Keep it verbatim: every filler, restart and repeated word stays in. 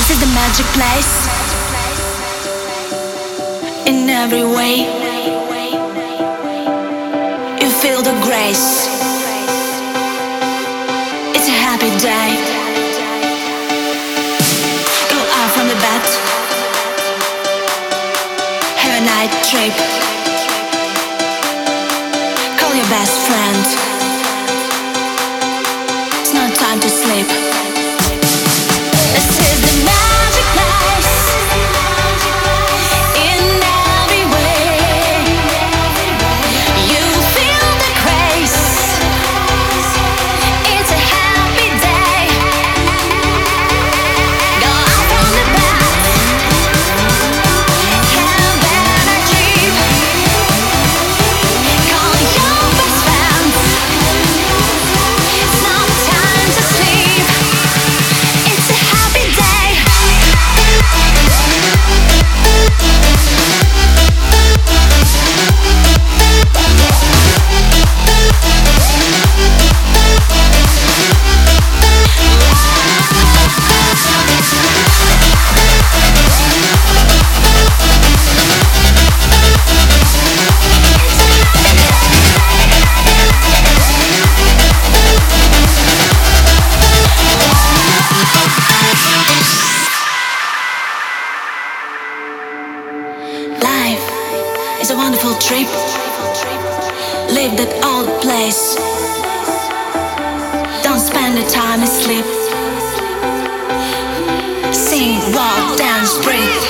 This is the magic place. In every way, you feel the grace. It's a happy day. Go out from the bed, have a night trip. Call your best friend. It's not time to sleep. This is the magic place. In every way, you feel the grace. It's a happy day. Go out from the bed, have energy. Call your best friend. It's not time to sleep. It's a happy day. Life is a wonderful trip. Leave that old place. Don't spend the time asleep. Sing, walk, dance, breathe.